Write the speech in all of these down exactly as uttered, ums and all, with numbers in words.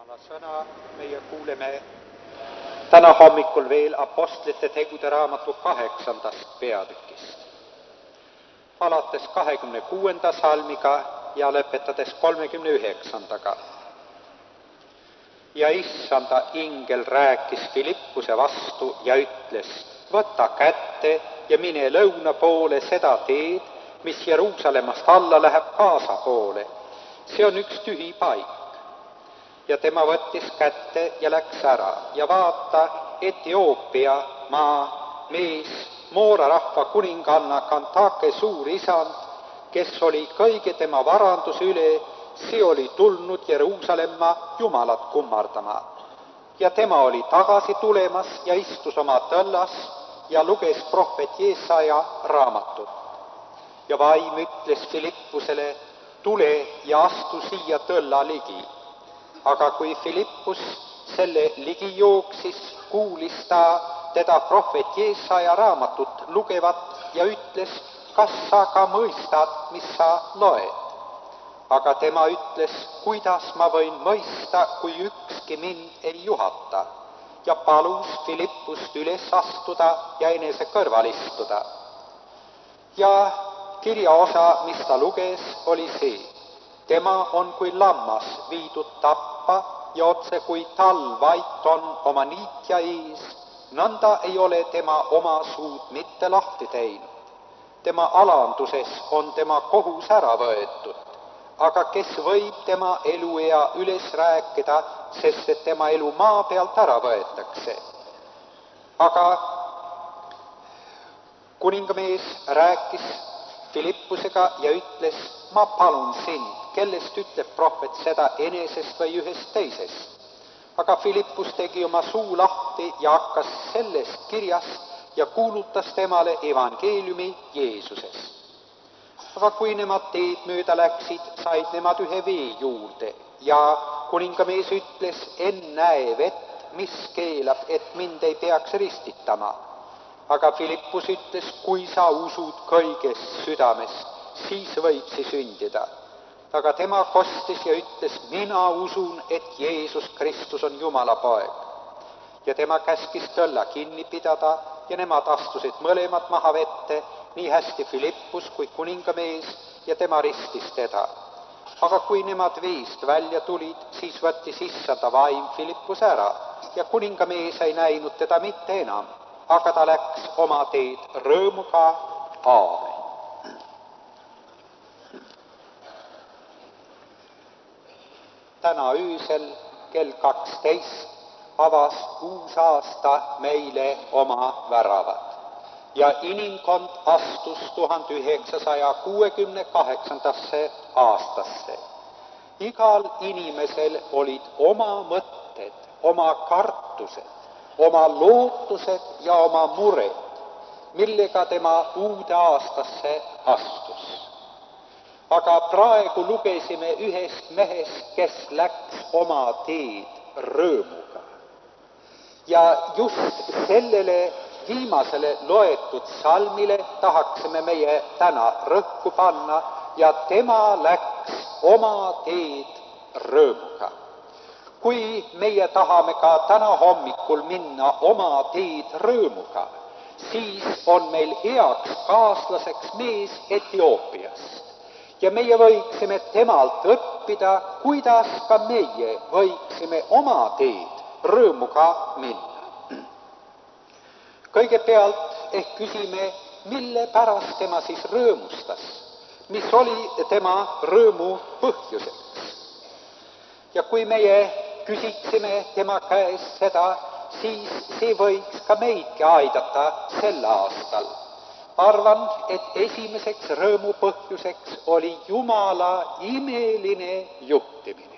Jumala sõna meie kuuleme täna hommikul veel Apostlite tegude raamatu kaheksandast peatükist, alates kahekümne kuuenda salmiga ja lõpetades kolmekümne üheksandaga. Ja issanda ingel rääkis Filippuse vastu ja ütles, võta kätte ja mine lõuna poole seda teed, mis Jeruusalemmast alla läheb Gaza poole. See on üks tühi paik. Ja tema võttis kätte ja läks ära ja vaata, Etioopia maa mees, Moora rahva kuninganna Kantake suur isand, kes oli kõige tema varandus üle, see oli tulnud Jeruusalemma Jumalat kummardama. Ja tema oli tagasi tulemas ja istus oma tõllas ja luges prohvet Jesaja raamatut. Ja vaim ütles Filippusele, tule ja astu siia tõlla ligi. Aga kui Filippus selle ligi jooksis, kuulis ta teda prohvet Jesaja raamatut lugevat ja ütles, kas sa ka mõistad, mis sa loed? Aga tema ütles, kuidas ma võin mõista, kui ükski mind ei juhata, ja palus Filippust üles astuda ja enese kõrval istuda. Ja kirjaosa, mis ta luges, oli see, tema on kui lammas viidud tappa ja otse kui talv vait on oma niitja ees, nõnda ei ole tema oma suud mitte lahti teinud. Tema alanduses on tema kohus ära võetud, aga kes võib tema eluea üles rääkida, sest et tema elu maa pealt ära võetakse. Aga kuningamees rääkis Filippusega ja ütles, ma palun sind, kellest ütleb prohvet seda, enesest või ühest teisest. Aga Filippus tegi oma suu lahti ja hakkas sellest kirjast ja kuulutas temale evangeeliumi Jeesusest. Aga kui nemad teed mööda läksid, said nemad ühe vee juurde ja kuningamees ütles, ennäe vett, mis keelab, et mind ei peaks ristitama. Aga Filippus ütles, kui sa usud kõigest südamest, siis võib see sündida. Aga tema kostis ja ütles, mina usun, et Jeesus Kristus on Jumala poeg. Ja tema käskis tõlla kinni pidada ja nemad astusid mõlemad maha vette, nii hästi Filippus kui kuningamees, ja tema ristis teda. Aga kui nemad veest välja tulid, siis võttis issanda vaim Filippus ära ja kuningamees ei näinud teda mitte enam, aga ta läks oma teed rõõmuga. Aamen. Täna öösel kell kaksteist avas uus aasta meile oma väravad ja inimkond astus tuhande üheksasaja kuuekümne kaheksandasse aastasse. Igal inimesel olid oma mõtted, oma kartused, oma lootused ja oma mured, millega tema uude aastasse astus. Aga praegu lugesime ühest mehest, kes läks oma teed rõõmuga. Ja just sellele viimasele loetud salmile tahaksime meie täna rõhku panna ja tema läks oma teed rõõmuga. Kui meie tahame ka täna hommikul minna oma teed rõõmuga, siis on meil heaks kaaslaseks mees Etioopiast. Ja meie võiksime temalt õppida, kuidas ka meie võiksime oma teed rõõmuga minna. Kõigepealt ehk küsime, mille pärast tema siis rõõmustas, mis oli tema rõõmu põhjuseks. Ja kui meie küsiksime tema käest seda, siis see võiks ka meidki aidata sel aastal. Arvan, et esimeseks rõõmu põhjuseks oli Jumala imeline juhtimine.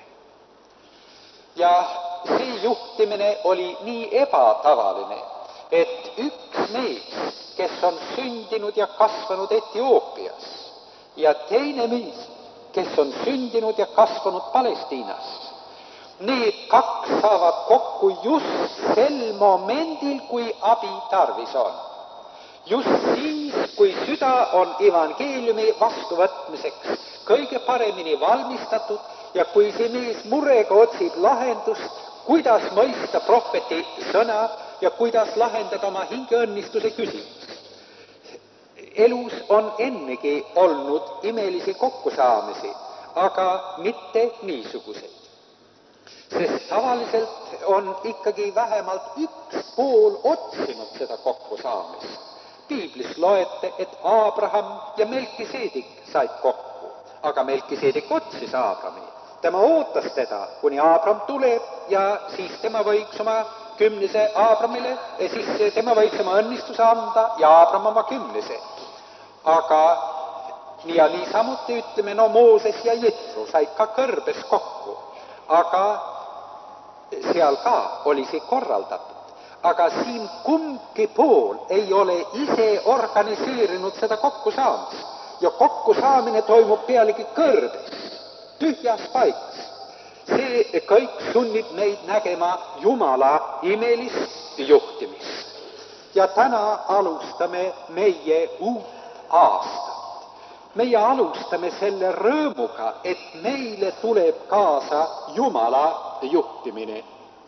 Ja see juhtimine oli nii ebatavaline, et üks mees, kes on sündinud ja kasvanud Etioopias, ja teine mees, kes on sündinud ja kasvanud Palestiinas, need kaks saavad kokku just sel momendil, kui abi tarvis on. Just siis, kui süda on evangeeliumi vastuvõtmiseks kõige paremini valmistatud ja kui see mees murega otsib lahendust, kuidas mõista prohveti sõna ja kuidas lahendada oma hingeõnnistuse küsimus. Elus on ennegi olnud imelisi kokkusaamisi, aga mitte niisuguseid. Sest tavaliselt on ikkagi vähemalt üks pool otsinud seda kokkusaamist. Piiblis loete, et Abraham ja Melkiseedik said kokku, aga Melkiseedik otsis Abrahami. Tema ootas teda, kuni Abraham tuleb ja siis tema võiks oma kümnise Abrahamile ja siis tema võiks oma õnnistuse anda ja Abraham oma kümnise. Aga nii ja nii samuti ütleme, no Mooses ja Jetro said ka kõrbes kokku, aga seal ka oli see korraldatud. Aga siin kumbki pool ei ole ise organiseerinud seda kokkusaamist ja kokkusaamine toimub pealegi kõrbes, tühjas paigas. See kõik sunnib meid nägema Jumala imelist juhtimist. Ja täna alustame meie uut aastat. Meie alustame selle rõõmuga, et meile tuleb kaasa Jumala juhtimine.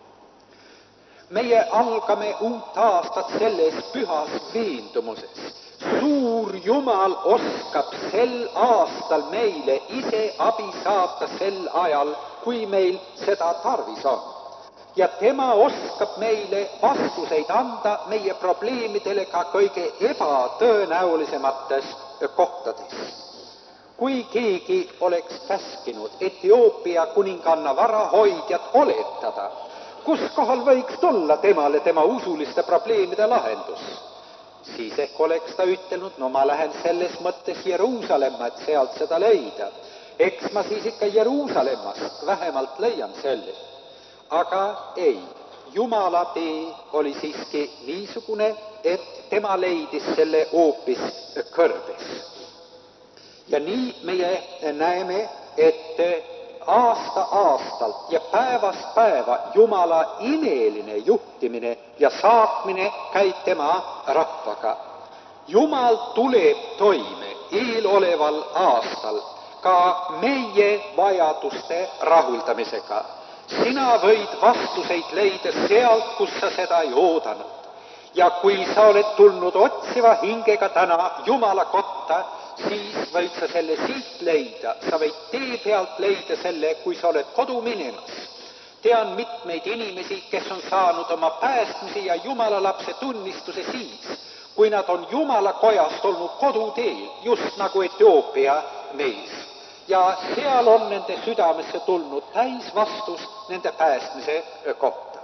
Meie algame uut aastat selles pühas veendumuses. Suur Jumal oskab sel aastal meile ise abi saata sel ajal, kui meil seda tarvis on. Ja tema oskab meile vastuseid anda meie probleemidele ka kõige ebatõenäolisemates kohtades. Kui keegi oleks käskinud Etioopia kuninganna varahoidjat oletada, kus kohal võiks tulla temale tema usuliste probleemide lahendus, siis ehk oleks ta ütelnud, no ma lähen selles mõttes Jeruusalemma, et sealt seda leida. Eks ma siis ikka Jeruusalemmast vähemalt leian selle. Aga ei, Jumala tee oli siiski niisugune, et tema leidis selle hoopis kõrbes. Ja nii meie näeme, et aasta aastalt ja päevast päeva Jumala imeline juhtimine ja saatmine käib tema rahvaga. Jumal tuleb toime eeloleval aastal ka meie vajaduste rahuldamisega. Sina võid vastuseid leida sealt, kus sa seda ei oodanud. Ja kui sa oled tulnud otsiva hingega täna Jumala kotta, siis võid sa selle siit leida. Sa võid tee pealt leida selle, kui sa oled kodu minemas. Tean mitmeid inimesi, kes on saanud oma päästmise ja Jumala lapse tunnistuse siis, kui nad on Jumala kojast olnud koduteel, just nagu Etioopia mees. Ja seal on nende südamesse tulnud täis vastus nende päästmise kohta.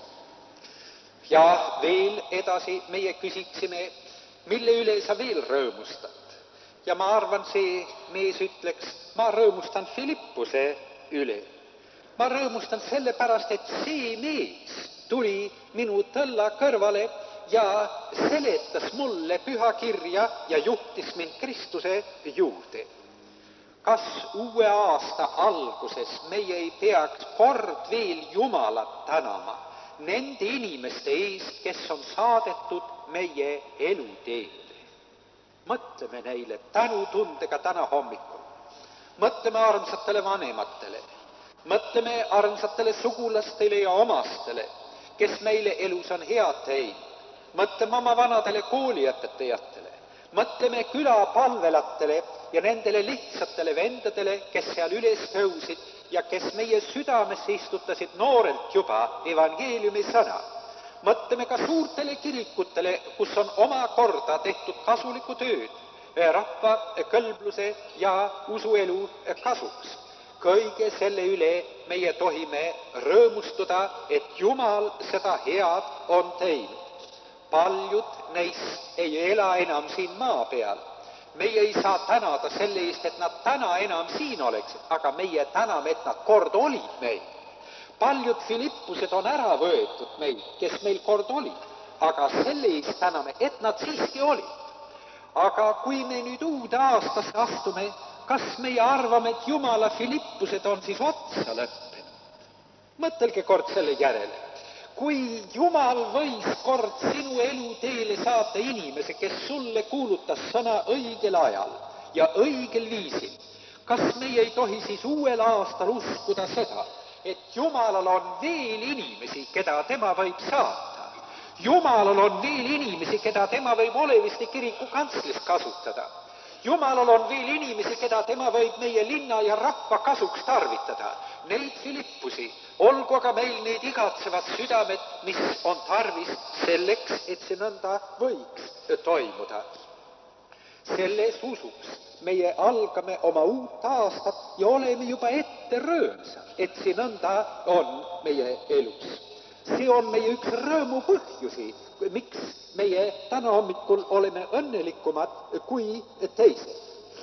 Ja veel edasi meie küsiksime, mille üle sa veel rõõmustad. Ja ma arvan, see mees ütleks, ma rõõmustan Filippuse üle. Ma rõõmustan sellepärast, et see mees tuli minu tõlla kõrvale ja seletas mulle püha kirja ja juhtis mind Kristuse juurde. Kas uue aasta alguses meie ei peaks kord veel Jumalat tänama nende inimeste eest, kes on saadetud meie eluteele? Mõtleme neile tänutundega täna hommikul. Mõtleme armsatele vanematele. Mõtleme armsatele sugulastele ja omastele, kes meile elus on head teinud. Mõtleme oma vanadele kooliõpetajatele. Mõtleme külapalvelatele ja nendele lihtsatele vendadele, kes seal üles tõusid ja kes meie südamesse istutasid noorelt juba evangeeliumi sõna. Mõtleme ka suurtele kirikutele, kus on oma korda tehtud kasulikku tööd, rahva kõlbluse ja usuelu kasuks. Kõige selle üle meie tohime rõõmustuda, et Jumal seda head on teinud. Paljud neist ei ela enam siin maa peal. Meie ei saa tänada selle eest, et nad täna enam siin oleksid, aga meie täname, et nad kord olid meil. Paljud Filippused on ära võetud meil, kes meil kord olid, aga selle eest täname, et nad siiski olid. Aga kui me nüüd uude aastasse astume, kas meie arvame, et Jumala Filippused on siis otsa lõppenud? Mõtelge kord selle järele. Kui Jumal võis kord sinu eluteele saata inimese, kes sulle kuulutas sõna õigel ajal ja õigel viisil, kas meie ei tohi siis uuel aastal uskuda seda, et Jumalal on veel inimesi, keda tema võib saata? Jumalal on veel inimesi, keda tema võib Oleviste kiriku kantslis kasutada. Jumalal on veel inimesi, keda tema võib meie linna ja rahva kasuks tarvitada. Neid Filippusi, olgu aga meil need igatsevad südamed, mis on tarvis selleks, et see nõnda võiks toimuda. Selles usus meie algame oma uut aastat ja oleme juba ette rõõmsad, et see nõnda on meie elus. See on meie üks rõõmu põhjusi, miks meie täna hommikul oleme õnnelikumad kui teised.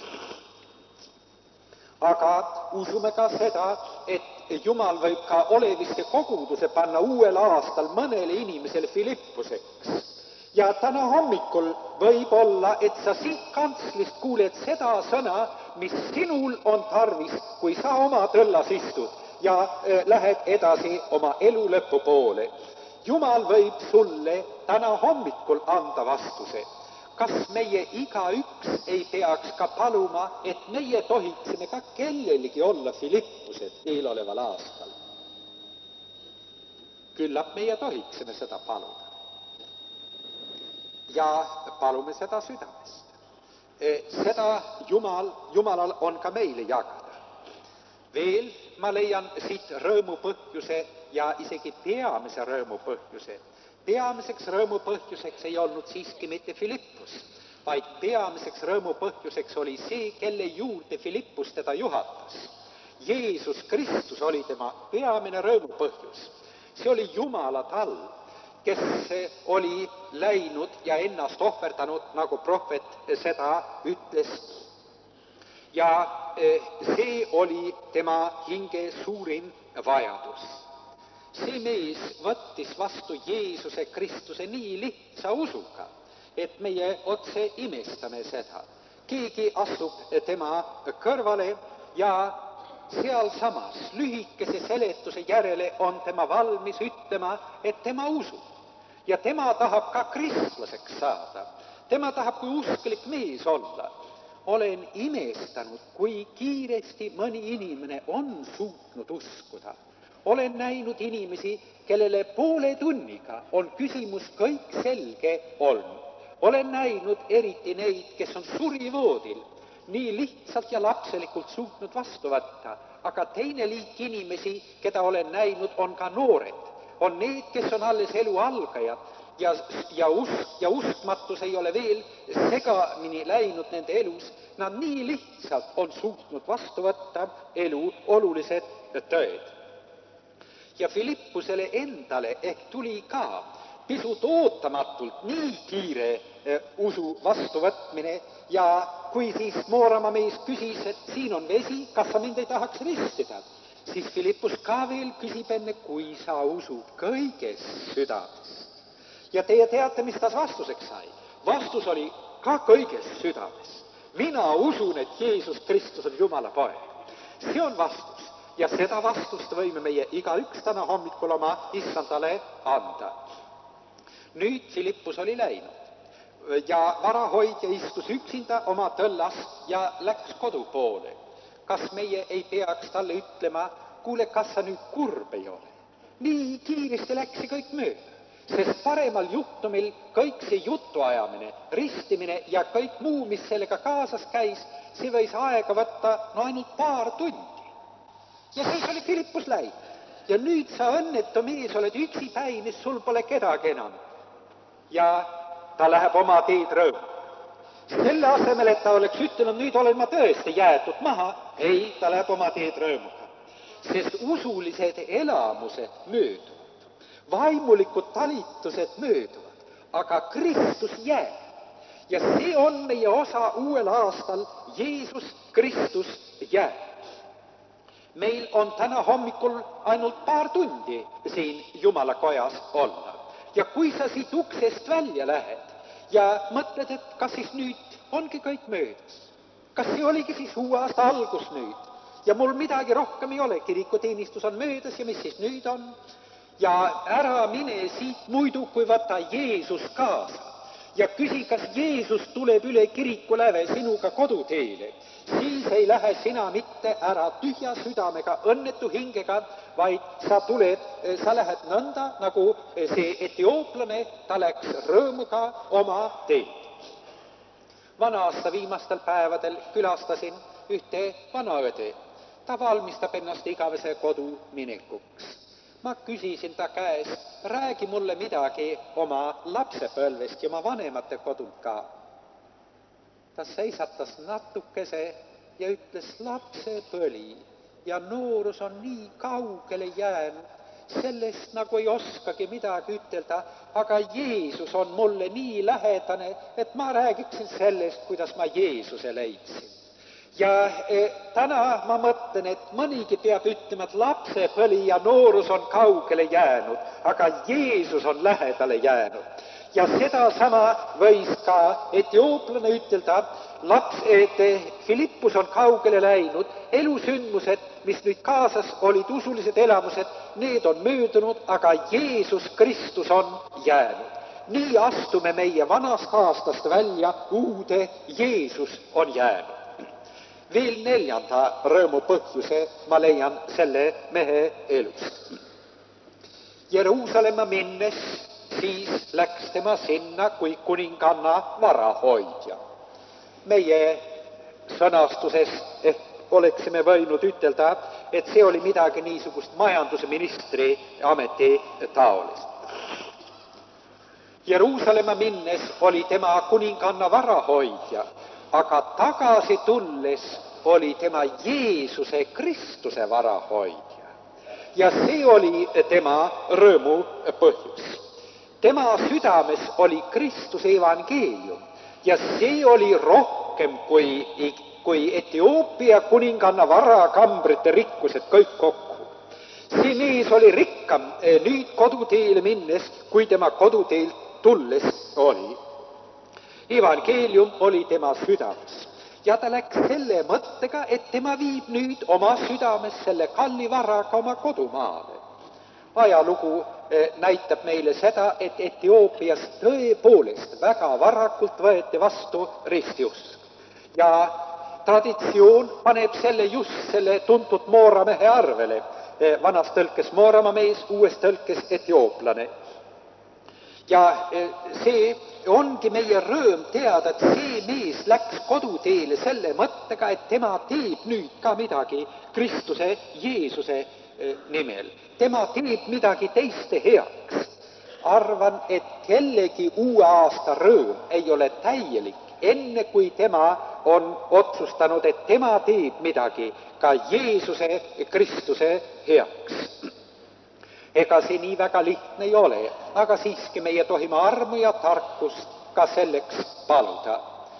Aga usume ka seda, et Jumal võib ka Oleviste koguduse panna uuel aastal mõnele inimesele Filippuseks. Ja täna hommikul võib olla, et sa siit kantslist kuuled seda sõna, mis sinul on tarvis, kui sa oma tõllas istud ja äh, lähed edasi oma elu lõpu poole. Jumal võib sulle täna hommikul anda vastuse. Kas meie igaüks ei peaks ka paluma, et meie tohiksime ka kellelegi olla Filippused eeloleval aastal? Küllap meie tohiksime seda paluda. Ja palume seda südamest. Seda Jumal, Jumalal on ka meile jagada. Veel ma leian siit rõõmu põhjuse ja isegi peamise rõõmu põhjuse. Peamiseks rõõmu põhjuseks ei olnud siiski mitte Filippus, vaid peamiseks rõõmu põhjuseks oli see, kelle juurde Filippus teda juhatas. Jeesus Kristus oli tema peamine rõõmu põhjus. See oli Jumala tall, kes oli läinud ja ennast ohverdanud, nagu prohvet seda ütles. Ja see oli tema hinge suurim vajadus. See mees võttis vastu Jeesuse Kristuse nii lihtsa usuga, et meie otse imestame seda. Keegi astub tema kõrvale ja sealsamas lühikese seletuse järele on tema valmis ütlema, et tema usub. Ja tema tahab ka kristlaseks saada. Tema tahab kui usklik mees olla. Olen imestanud, kui kiiresti mõni inimene on suutnud uskuda. Olen näinud inimesi, kellele poole tunniga on küsimus kõik selge olnud. Olen näinud eriti neid, kes on surivoodil, nii lihtsalt ja lapselikult suutnud vastu võtta. Aga teine liik inimesi, keda olen näinud, on ka noored. On need, kes on alles elu algajad ja, ja, usk, ja uskmatus ei ole veel segamini läinud nende elus. Nad nii lihtsalt on suutnud vastu võtta elu olulised tõed. Ja Filippusele endale ehk tuli ka pisut ootamatult nii kiire usu vastuvõtmine ja kui siis Moorama mees küsis, et siin on vesi, kas sa mind ei tahaks ristida, siis Filippus ka veel küsib enne, kui sa usud kõiges südames. Ja teie teate, mis ta vastuseks sai? Vastus oli ka kõiges südames. Mina usun, et Jeesus Kristus on Jumala poeg. See on vastus. Ja seda vastust võime meie igaüks täna hommikul oma issandale anda. Nüüd Filippus oli läinud ja varahoidja istus üksinda oma tõllas ja läks kodu poole. Kas meie ei peaks talle ütlema, kuule, kas sa nüüd kurb ei ole? Nii kiiresti läksi kõik mööda, sest paremal juhtumil kõik see jutuajamine, ristimine ja kõik muu, mis sellega kaasas käis, see võis aega võtta no ainult paar tundi. Ja siis oli Filippus läinud. Ja nüüd sa õnnetu mees oled üksipäinis, sul pole kedagi enam. Ja ta läheb oma teed rõõmu. Selle asemel, et ta oleks ütlenud, nüüd olen ma tõesti jäetud maha, ei, ta läheb oma teed rõõmuga. Sest usulised elamused mööduvad, vaimulikud talitused mööduvad, aga Kristus jääb. Ja see on meie osa uuel aastal, Jeesus Kristus jääb. Meil on täna hommikul ainult paar tundi siin Jumala kojas olla. Ja kui sa siit uksest välja lähed ja mõtled, et kas siis nüüd ongi kõik möödas, kas see oligi siis uue aasta algus nüüd, ja mul midagi rohkem ei ole, kirikuteenistus on möödas ja mis siis nüüd on, ja ära mine siit muidu, kui võta Jeesus kaasa. ja küsi, kas Jeesus tuleb üle kiriku läve sinuga koduteele, siis ei lähe sina mitte ära tühja südamega, õnnetu hingega, vaid sa tuled, sa lähed nõnda, nagu see etiooplane, ta läks rõõmuga oma teed. Vana aasta viimastel päevadel külastasin ühte vanaõde. Ta valmistab ennast igavese kodu minekuks. Ma küsisin ta käest, räägi mulle midagi oma lapsepõlvest ja oma vanemate kodult ka. Ta seisatas natukese ja ütles, lapsepõli ja noorus on nii kaugele jäänud, sellest nagu ei oskagi midagi ütelda, aga Jeesus on mulle nii lähedane, et ma räägiksin sellest, kuidas ma Jeesuse leidsin. Ja eh, täna ma mõtlen, et mõnigi peab ütlema, et lapsepõli ja noorus on kaugele jäänud, aga Jeesus on lähedale jäänud. Ja seda sama võis ka etiooplane ütelda, laps, et Filippus on kaugele läinud, elusündmused, mis nüüd kaasas olid usulised elamused, need on möödunud, aga Jeesus Kristus on jäänud. Nii astume meie vanast aastast välja, uude Jeesus on jäänud. Veel neljanda rõõmu põhjuse ma leian selle mehe elust. Jeruusalemma minnes, siis läks tema sinna kui kuninganna varahoidja. Meie sõnastuses ehk oleksime võinud ütelda, et see oli midagi niisugust majanduse ministri ameti taolist. Jeruusalemma minnes oli tema kuninganna varahoidja, aga tagasi tulles oli tema Jeesuse Kristuse varahoidja. Ja see oli tema rõõmu põhjus. Tema südames oli Kristuse evangeelium ja see oli rohkem kui, kui Etioopia kuninganna varakambrite rikkused kõik kokku. See mees oli rikkam nüüd koduteele minnes, kui tema koduteelt tulles oli. Evangeelium oli tema südames ja ta läks selle mõttega, et tema viib nüüd oma südames selle kalli varaga oma kodumaale. Ajalugu näitab meile seda, et Etioopias tõepoolest väga varakult võeti vastu ristiusk ja traditsioon paneb selle just selle tuntud mooramehe arvele, vanas tõlkes mooramamees, uues tõlkes etiooplane. Ja see ongi meie rõõm teada, et see mees läks koduteele selle mõttega, et tema teeb nüüd ka midagi Kristuse, Jeesuse nimel. Tema teeb midagi teiste heaks. Arvan, et kellegi uue aasta rõõm ei ole täielik, enne kui tema on otsustanud, et tema teeb midagi ka Jeesuse, Kristuse heaks. Ega see nii väga lihtne ei ole, aga siiski meie tohime armu ja tarkust ka selleks paluda.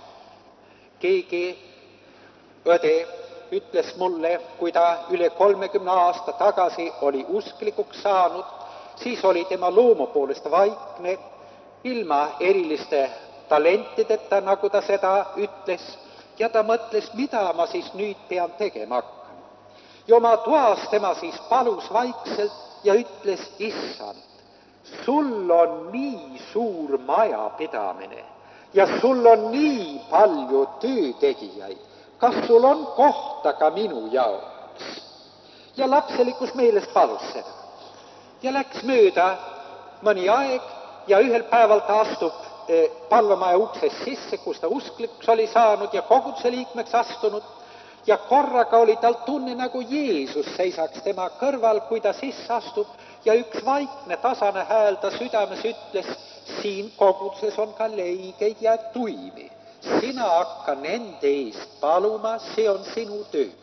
Keegi õde ütles mulle, kui ta üle kolmekümne aasta tagasi oli usklikuks saanud, siis oli tema loomu poolest vaikne, ilma eriliste talentideta, nagu ta seda ütles, ja ta mõtles, mida ma siis nüüd pean tegema hakkama. Ja oma toas tema siis palus vaikselt ja ütles, issand, sul on nii suur majapidamine ja sul on nii palju töötegijaid, kas sul on kohta ka minu jaoks? Ja lapselikus meeles palus seda. Ja läks mööda mõni aeg ja ühel päeval ta astub palvemaja uksest sisse, kus ta usklikuks oli saanud ja koguduse liikmeks astunud. Ja korraga oli tal tunne, nagu Jeesus seisaks tema kõrval, kui ta sisse astub, ja üks vaikne tasane hääl ta südames ütles, siin koguduses on ka leigeid ja tuimi. Sina hakka nende eest paluma, see on sinu töö.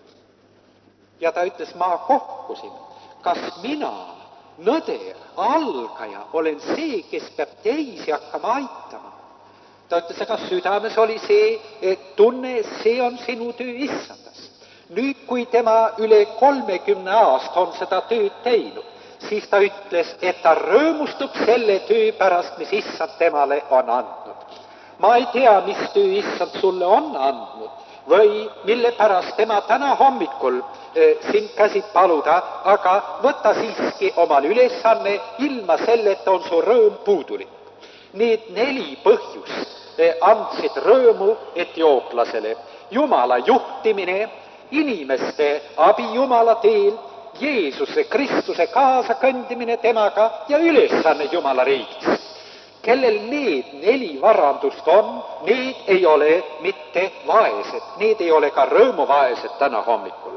Ja ta ütles, ma kohkusin, kas mina, nõder, algaja, olen see, kes peab teisi hakkama aitama. Ta ütles, aga südames oli see tunne, see on sinu töö issandas. Nüüd, kui tema üle kolmekümne aast on seda tööd teinud, siis ta ütles, et ta rõõmustub selle töö pärast, mis issand temale on andnud. Ma ei tea, mis töö issand sulle on andnud või mille pärast tema täna hommikul eh, sind käsid paluda, aga võta siiski omal ülesanne, ilma selleta on su rõõm puudulik. Need neli põhjust andsid rõõmu etiooplasele. Jumala juhtimine, inimeste abi Jumala teel, Jeesuse Kristuse kaasakõndimine temaga ja ülesanne Jumala riigis. Kellel need neli varandust on, need ei ole mitte vaesed, need ei ole ka rõõmuvaesed täna hommikul.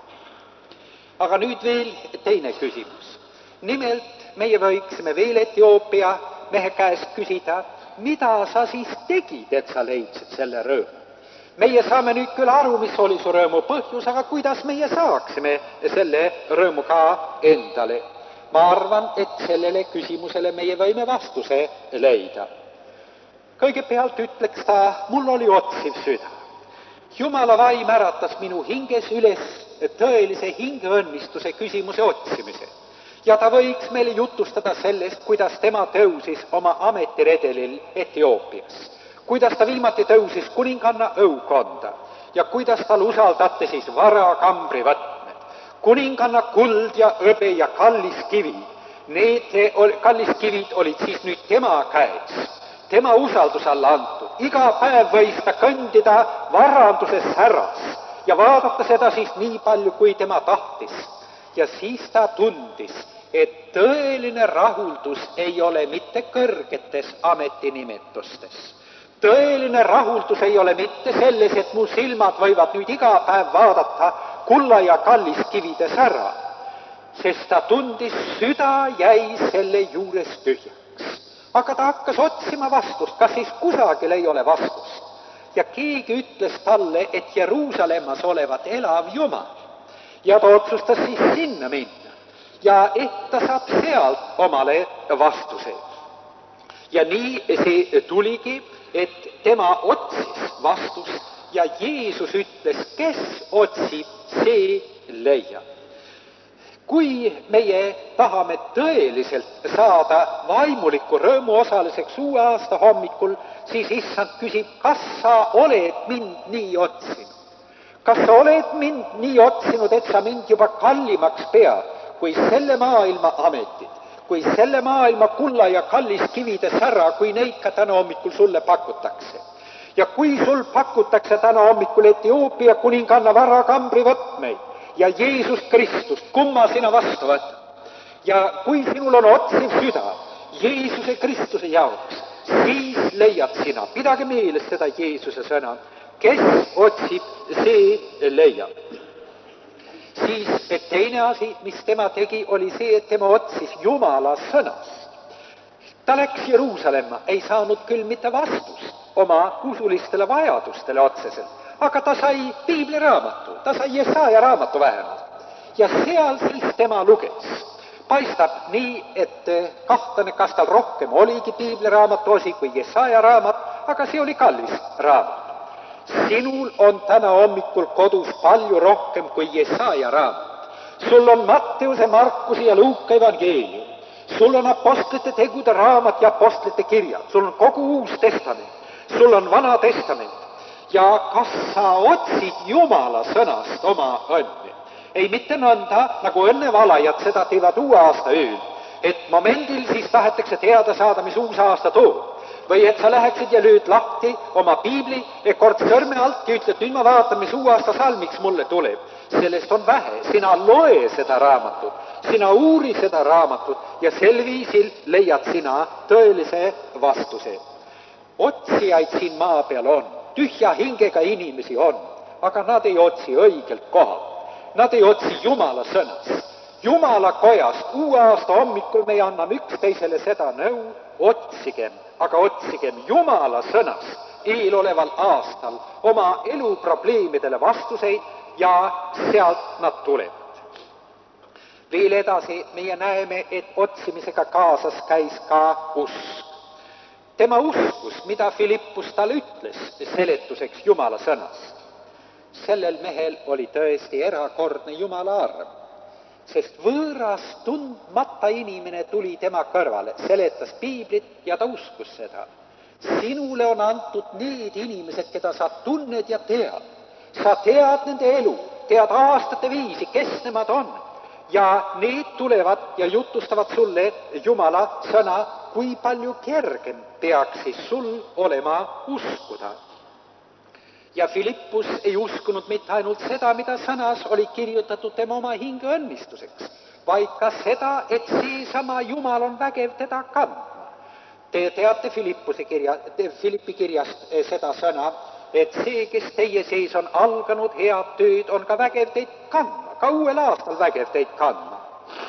Aga nüüd veel teine küsimus. Nimelt meie võiksime veel Etioopia mehe käest küsida, mida sa siis tegid, et sa leidsid selle rõõmu? Meie saame nüüd küll aru, mis oli su rõõmu põhjus, aga kuidas meie saaksime selle rõõmu ka endale? Ma arvan, et sellele küsimusele meie võime vastuse leida. Kõigepealt ütleks ta, mul oli otsiv süda. Jumala vaim äratas minu hinges üles tõelise hingeõnnistuse küsimuse otsimise. Ja ta võiks meile jutustada sellest, kuidas tema tõusis oma ametiredelil Etioopias. Kuidas ta viimati tõusis kuninganna õukonda ja kuidas tal usaldati siis varakambri võtmed. Kuninganna kuld ja õbe ja kalliskivi, need kalliskivid olid siis nüüd tema käes, tema usalduse alla antud. Iga päev võis ta kõndida varanduses säras ja vaadata seda siis nii palju, kui tema tahtis. Ja siis ta tundis, et tõeline rahuldus ei ole mitte kõrgetes ametinimetustes. Tõeline rahuldus ei ole mitte selles, et mu silmad võivad nüüd iga päev vaadata kulla ja kalliskivide sära, sest ta tundis, süda jäi selle juures tühjaks. Aga ta hakkas otsima vastust, kas siis kusagil ei ole vastust. Ja keegi ütles talle, et Jeruusalemmas olevat elav Jumal. Ja ta otsustas siis sinna minna. Ja ehk ta saab sealt omale vastuse. Ja nii see tuligi, et tema otsis vastust ja Jeesus ütles, kes otsib, see leiab. Kui meie tahame tõeliselt saada vaimuliku rõõmu osaliseks uue aasta hommikul, siis issand küsib, kas sa oled mind nii otsinud? Kas sa oled mind nii otsinud, et sa mind juba kallimaks pead, kui selle maailma ametid, kui selle maailma kulla ja kalliskivide sära, kui neid ka täna hommikul sulle pakutakse? Ja kui sul pakutakse täna hommikul Etioopia kuninganna varakambri võtmeid ja Jeesus Kristust, kumma sina vastu võtad? Ja kui sinul on otsiv süda Jeesuse Kristuse jaoks, siis leiad sina, pidage meeles seda Jeesuse sõna, kes otsib, see leiab. Siis teine asi, mis tema tegi, oli see, et tema otsis Jumala sõnast. Ta läks Jeruusalemma, ei saanud küll mitte vastust oma usulistele vajadustele otseselt, aga ta sai piibliraamatu, ta sai Jesaja raamatu vähemalt. Ja seal siis tema luges. Paistab nii, et kahtlane, kas tal rohkem oligi piibliraamatu osi kui Jesaja raamat, aga see oli kallis raamat. Sinul on täna hommikul kodus palju rohkem kui Jesaja raamat. Sul on Matteuse, Markuse ja Luuka evangeelium. Sul on apostlite tegude raamat ja apostlite kirjad. Sul on kogu uus testament. Sul on vana testament. Ja kas sa otsid Jumala sõnast oma õnne? Ei mitte nõnda, nagu õnnevalajad seda teevad uue aasta ööl, et momendil siis tahetakse teada saada, mis uus aasta toob. Või et sa läheksid ja lööd lahti oma piibli ja kord sõrme alt ja ütled, nüüd ma vaatan, mis uue aasta salmiks mulle tuleb. Sellest on vähe, sina loe seda raamatut, sina uuri seda raamatut ja sel viisil leiad sina tõelise vastuse. Otsijaid siin maa peal on, tühja hingega inimesi on, aga nad ei otsi õigelt kohalt. Nad ei otsi Jumala sõnast. Jumala kojast uue aasta hommikul me anname üksteisele seda nõu, otsigem, aga otsigem Jumala sõnast eeloleval aastal oma eluprobleemidele vastuseid ja sealt nad tulevad. Veel edasi meie näeme, et otsimisega kaasas käis ka usk. Tema uskus, mida Filippus talle ütles seletuseks Jumala sõnast. Sellel mehel oli tõesti erakordne Jumala arm, sest võõras tundmata inimene tuli tema kõrvale, seletas piiblit ja ta uskus seda. Sinule on antud need inimesed, keda sa tunned ja tead. Sa tead nende elu, tead aastate viisi, kes nemad on. ja need tulevad ja jutustavad sulle Jumala sõna, kui palju kergem peaks siis sul olema uskuda. Ja Filippus ei uskunud mitte ainult seda, mida sõnas oli kirjutatud tema oma hinge õnnistuseks, vaid ka seda, et seesama Jumal on vägev teda kandma. Te teate Filippuse kirja, Filippi kirjast seda sõna, et see, kes teie sees on alganud head tööd, on ka vägev teid kandma, ka uuel aastal vägev teid kandma.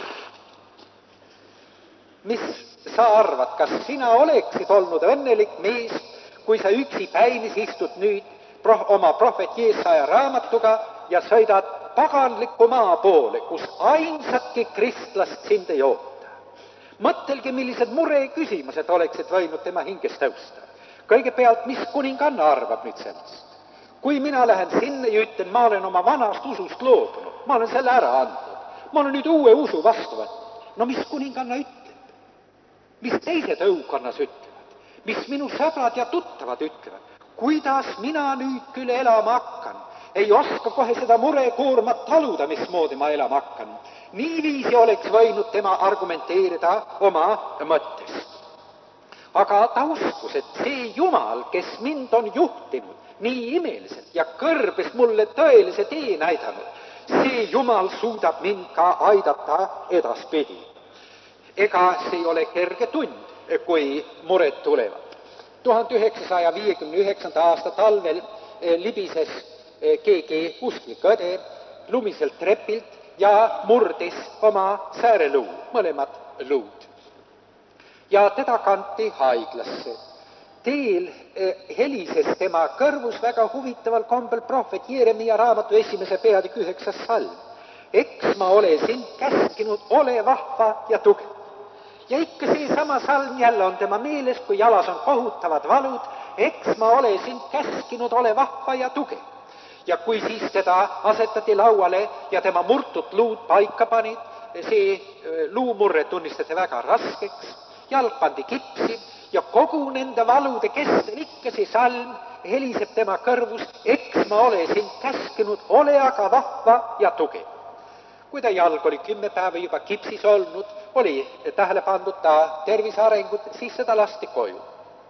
Mis sa arvad, kas sina oleksid olnud õnnelik mees, kui sa üksi päinis istud nüüd proh, oma prohvet Jeesaja raamatuga ja sõidad paganliku maa poole, kus ainsatki kristlast sind ei oota? Mõtelge, millised mureküsimused oleksid võinud tema hinges tõusta. Kõigepealt, mis kuninganna arvab nüüd sellest? Kui mina lähen sinna ja ütlen, ma olen oma vanast usust loodunud, ma olen selle ära andnud, ma olen nüüd uue usu vastu võtnud. No mis kuninganna ütleb? Mis teised õukonnas ütlevad? Mis minu sõbrad ja tuttavad ütlevad? Kuidas mina nüüd küll elama hakkan? Ei oska kohe seda murekoormat taluda, mismoodi ma elama hakkan. Niiviisi oleks võinud tema argumenteerida oma mõttest. Aga ta uskus, et see Jumal, kes mind on juhtinud nii imeliselt ja kõrbes mulle tõelise tee näidanud, see Jumal suudab mind ka aidata edaspidi. Ega see ei ole kerge tund, kui mured tulevad. tuhande üheksasaja viiekümne üheksanda aasta talvel libises keegi usklik õde lumiselt trepilt ja murdis oma sääreluu, mõlemad luud. Ja teda kanti haiglasse. Teel helises tema kõrvus väga huvitaval kombel prohvet Jeremia raamatu esimese peatüki üheksas salm. Eks ma ole sind käskinud, ole vahva ja tugev. Ja ikka seesama salm jälle on tema meeles, kui jalas on kohutavad valud. Eks ma ole sind käskinud, ole vahva ja tugev. Ja kui siis teda asetati lauale ja tema murtud luud paika panid, see luumurre tunnistati väga raskeks, jalg pandi kipsi ja kogu nende valude kestel ikka see salm heliseb tema kõrvus, eks ma ole sind käskinud, ole aga vahva ja tugev. Kui ta jalg oli kümme päeva juba kipsis olnud, oli tähele pandud ta tervise arengut, siis seda lasti koju.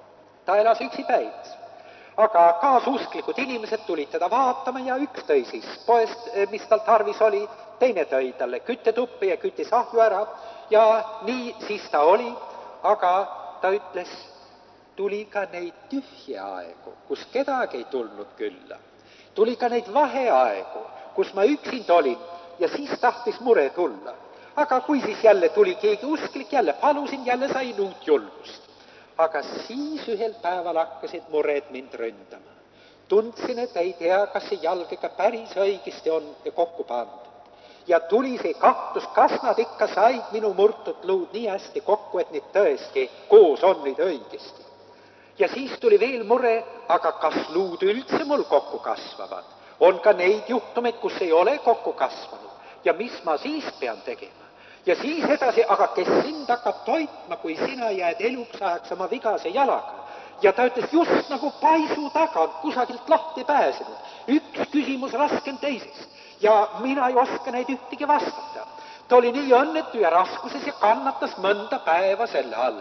Ta elas üksi päivas. Aga kaasusklikud inimesed tulid teda vaatama ja üks tõi siis poest, mis tal tarvis oli, teine tõi talle küttetuppe ja küttis ahju ära ja nii siis ta oli, aga ta ütles, tuli ka neid tühje aegu, kus kedagi ei tulnud külla. Tuli ka neid vaheaegu, kus ma üksinda olin ja siis tahtis mure tulla. Aga kui siis jälle tuli keegi usklik, jälle palusin, jälle sain uut julgust. Aga siis ühel päeval hakkasid mured mind ründama. Tundsin, et ei tea, kas see jalg ikka päris õigesti on kokku pandud. Ja tuli see kahtlus, kas nad ikka said minu murtud luud nii hästi kokku, et need tõesti koos on nüüd õigesti. Ja siis tuli veel mure, aga kas luud üldse mul kokku kasvavad? On ka neid juhtumeid, kus ei ole kokku kasvanud. Ja mis ma siis pean tegema? Ja siis edasi, aga kes sind hakkab toitma, kui sina jääd eluks ajaks oma vigase jalaga? Ja ta ütles just nagu paisu tagant kusagilt lahti pääsenud. Üks küsimus raskem teisest. Ja mina ei oska neid ühtegi vastata. Ta oli nii õnnetu ja raskuses ja kannatas mõnda päeva selle all.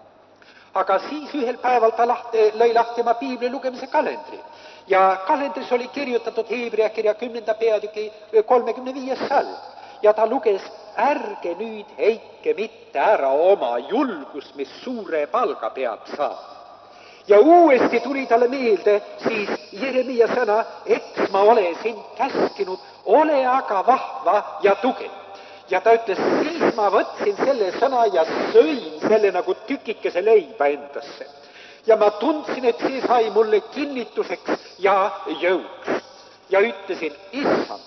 Aga siis ühel päeval ta lahti, lõi lahti oma piibli lugemise kalendri. Ja kalendris oli kirjutatud Hebrea kirja kümnenda peatüki kolmekümne viies salm. Ja ta luges, ärge nüüd heitke mitte ära oma julgust, mis suure palga pealt saab. Ja uuesti tuli talle meelde siis Jeremia sõna, eks ma ole sind käskinud, ole aga vahva ja tugev. Ja ta ütles, siis ma võtsin selle sõna ja sõin selle nagu tükikese leiba endasse. Ja ma tundsin, et see sai mulle kinnituseks ja jõuks. Ja ütlesin, issand,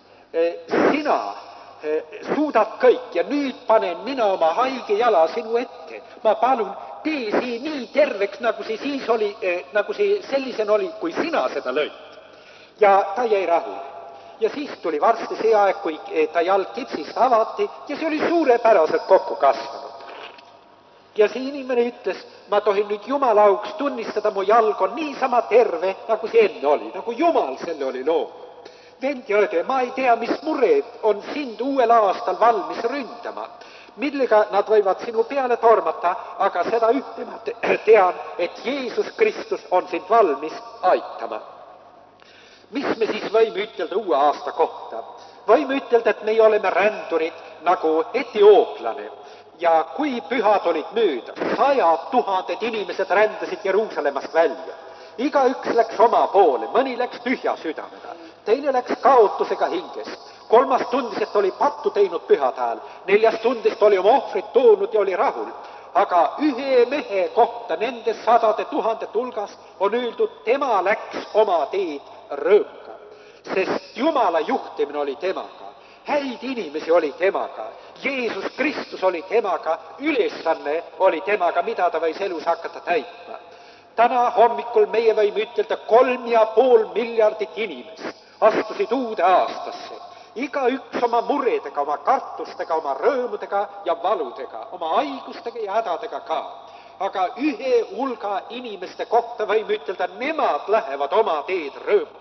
sina suudad kõik ja nüüd panen mina oma haige jala sinu ette. Ma palun, tee see nii terveks, nagu see siis oli, nagu see sellisena oli, kui sina seda lõid. Ja ta jäi rahule. Ja siis tuli varsti see aeg, kui ta jalg kipsist avati ja see oli suurepäraselt kokku kasvanud. Ja see inimene ütles, ma tohin nüüd Jumala auks tunnistada, mu jalg on niisama terve, nagu see enne oli, nagu Jumal selle oli loonud. vend ja õde, ma ei tea, mis mured on sind uuel aastal valmis ründama, millega nad võivad sinu peale tormata, aga seda ühte ma tean, et Jeesus Kristus on sind valmis aitama. Mis me siis võime ütelda uue aasta kohta? Võime ütelda, et meie oleme rändurid nagu etiooplane ja kui pühad olid mööda, sajad tuhanded inimesed rändasid Jeruusalemmast välja. Igaüks läks oma poole, mõni läks tühja südamega, teine läks kaotusega hingest, kolmas tundis, et oli pattu teinud pühad ajal, neljas tundis, et oli oma ohvrit toonud ja oli rahul. Aga ühe mehe kohta nende sadade tuhandete hulgast on öeldud, tema läks oma teed rõõmga, sest Jumala juhtimine oli temaga, häid inimesi oli temaga, Jeesus Kristus oli temaga, ülesanne oli temaga, mida ta võis elus hakata täitma. Täna hommikul meie võime ütelda, kolm ja pool miljardit inimest astusid uude aastasse. Igaüks oma muredega, oma kartustega, oma rõõmudega ja valudega, oma haigustega ja hädadega ka. Aga ühe hulga inimeste kohta võime ütelda, nemad lähevad oma teed rõõmu.